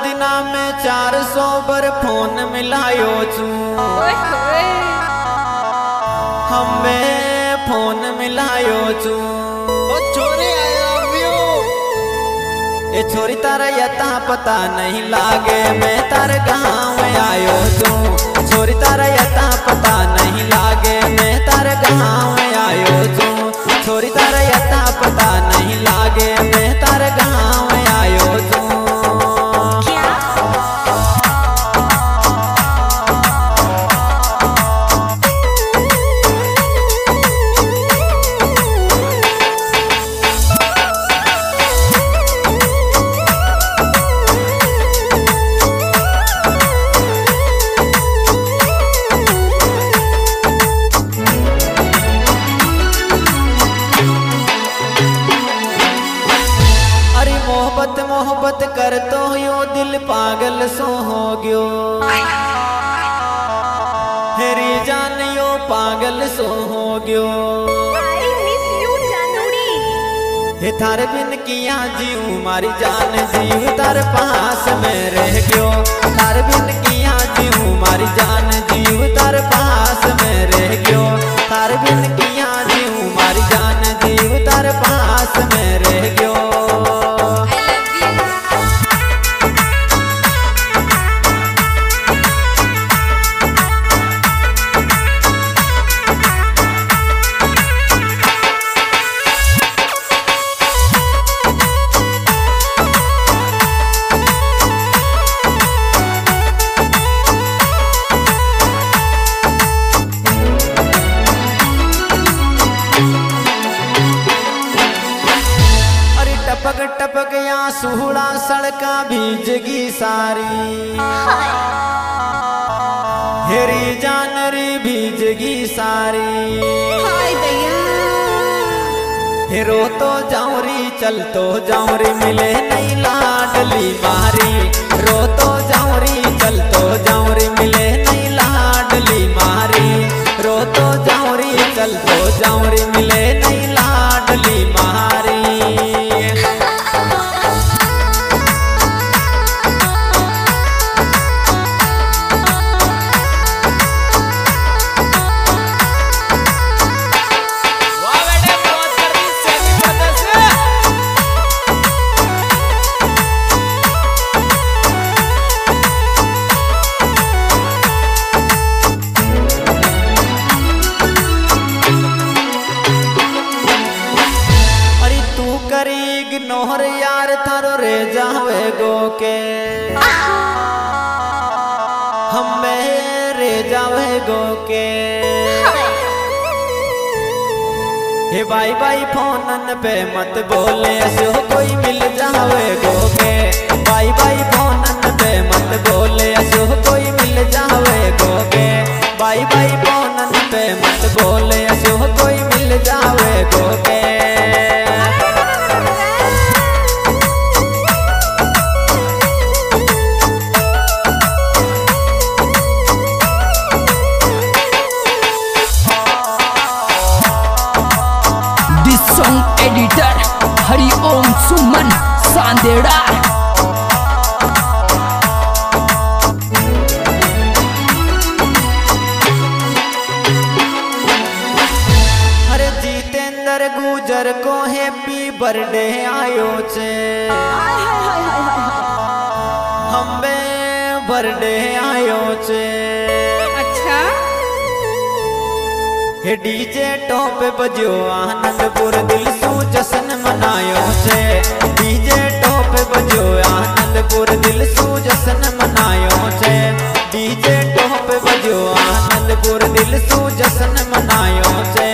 दिना में 400 बर फोन मिलायो छू हमें फोन मिलायो छू छोरे ए छोरी तारा यता पता नहीं लागे मैं तार गाँव आयो छू छोरी तारा यता पता नहीं लागे मैं तार गाँव आयो छू छोरी तारा यता पता नहीं लागे मैं तार गाँव आयो छू। मोहब्बत कर तो यो दिल पागल सो हो गयो हेरी जान यो पागल सो हो गयो हे थार बिन किया जीव मारी जान जीव तार पास में रह गयो थार बिन किया जीव मारी जान जीव तार पास में रह गयो थार बिन किया जीव मारी जान जीव तार पास में रह गयो। टपक टपक या सुहड़ा सड़का भीजगी सारी हेरी जानरी भीजगी सारी हेरो तो जाऊरी चल तो जाऊरी मिले नहीं लाडली मारी रो तो जाऊरी चल तो जाऊरी मिले नहीं लाडली मारी रो तो जाऊरी चल तो जाऊरी मिले नहीं लाडली मारी। इग्नोर यार थारो रे जावे गो के हमें रे जावे गो के हे बाई बाई फोनन पे मत बोले सो कोई मिल जावे गो के बाई बाई फोनन पे मत बोले सो कोई मिल जावे गो के बाई बाई फोनन पे मत बोले सो कोई मिल जावे गो के। Song editor Hariom Suman Sandera. अरे जितेंद्र गुजर को हैप्पी बर्थडे आयो छे हमें बर्थडे आयो छे अच्छा हे डीजे टॉप बजो आनंदपुर दिल सू जश्न मनायो छे डीजे टॉप बजो आनंदपुर दिल सू जश्न मनायो छे डीजे टॉप बजो आनंदपुर दिल सू जश्न मनायो छे।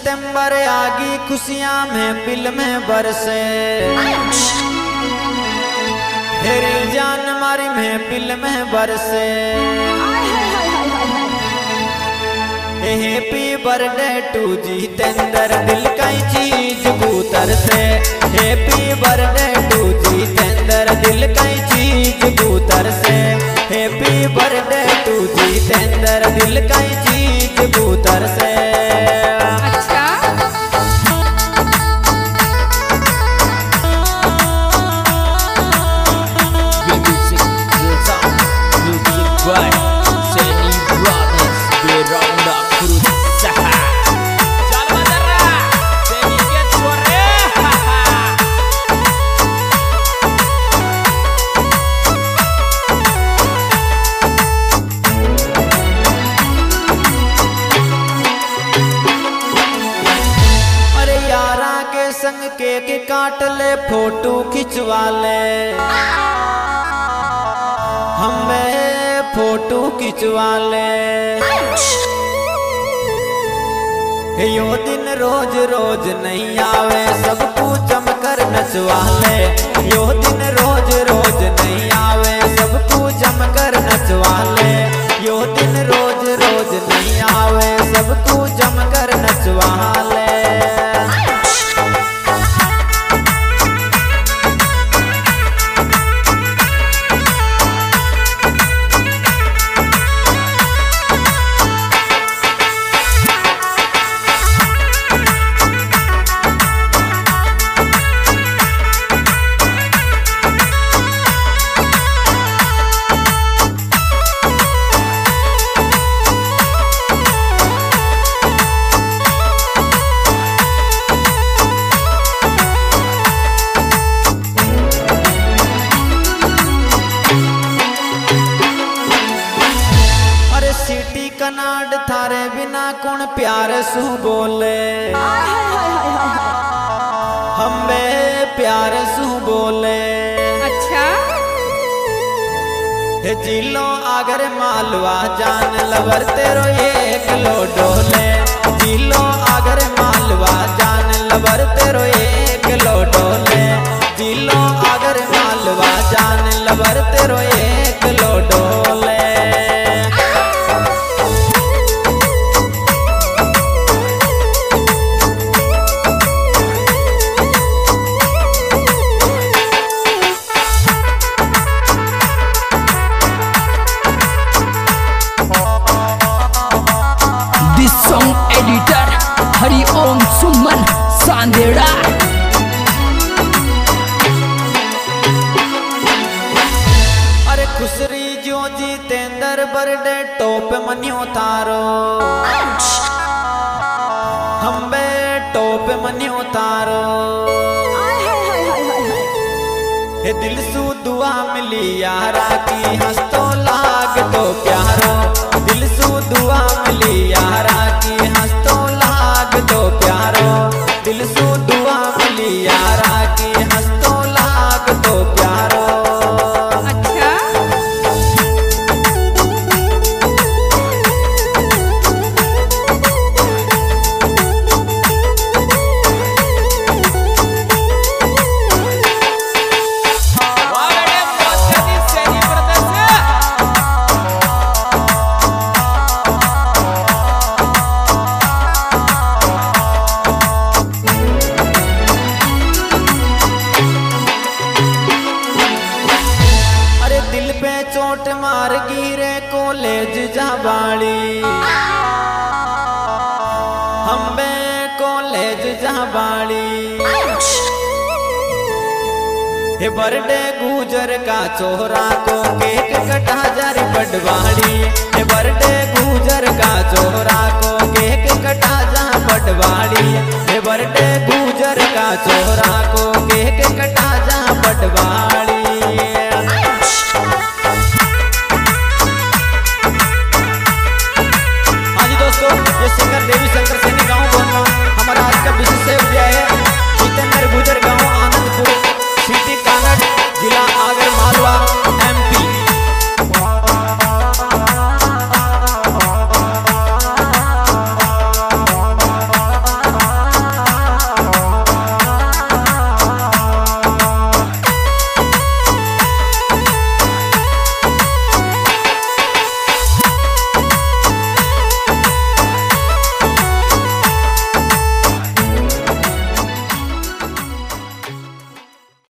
सितंबर आगी खुशियां में बिल में बरसे, हेरी जान मारी में बिल में बरसे। हैप्पी बर्थडे टू जितेंद्र दिल कई चीज कबूतर से। हैप्पी बर्थडे टू जितेंद्र दिल कई चीज कबूतर से। हैप्पी बर्थडे टू जितेंद्र दिल कई चीज कबूतर से। संग केक काट ले फोटो खिंचवा ले, हमें फोटो खिंचवा ले। यो दिन रोज रोज नहीं आवे सबको जमकर नचवा ले। यो दिन रोज रोज नहीं आवे सबको जमकर नचवा ले। यो दिन रोज रोज नहीं आवे सबको जमकर नचवा ले। कनाड थारे बिना कौन प्यार सु बोले, हम्बे प्यार सु बोले। अच्छा हे जिलो आगर मालवा जान लवर तेरो एक लो डोले। जिलो आगर मालवा जान लवर तेरो एक लो डोले। जिलो आगर मालवा जान लवर तेरो एक लो डोले। Song editor Hariom Suman Sandera. अरे खुसरी जो जितेंद्र बर्थडे टॉप मनियो तारो, हम्बे टॉप मनियो तारो। हे दिल सु दुआ मिली यारा की हंसतो लाग तो प्यारो। दिल सु दुआ मिली यारा की हंसतो लाग तो प्यारो। दिल सु दुआ मिली यारा की हंसतो लाग तो प्यारो। चोट मार गिरे कॉलेज जहाबाड़ी, हम्बे कॉलेज जहाबाड़ी। हे बर्थडे गुजर का चोरा को केक कटा जारी बडवाड़ी। हे बर्थडे गुजर का चोरा को केक कटा